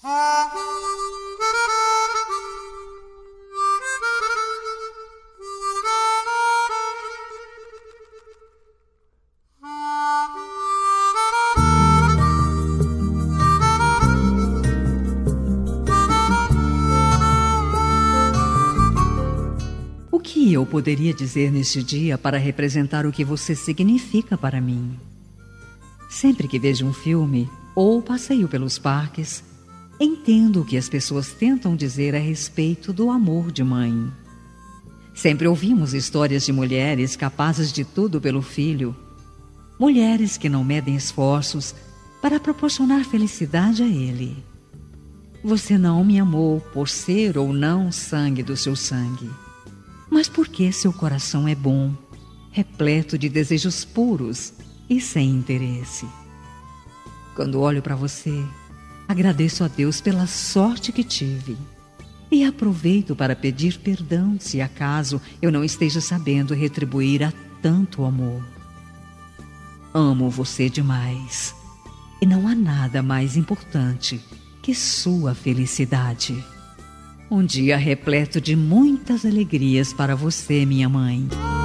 O que eu poderia dizer neste dia para representar o que você significa para mim? Sempre que vejo um filme ou passeio pelos parques, entendo o que as pessoas tentam dizer a respeito do amor de mãe. Sempre ouvimos histórias de mulheres capazes de tudo pelo filho, mulheres que não medem esforços para proporcionar felicidade a ele. Você não me amou por ser ou não sangue do seu sangue, mas porque seu coração é bom, repleto de desejos puros e sem interesse. Quando olho para você, agradeço a Deus pela sorte que tive e aproveito para pedir perdão se acaso eu não esteja sabendo retribuir a tanto amor. Amo você demais e não há nada mais importante que sua felicidade. Um dia repleto de muitas alegrias para você, minha mãe.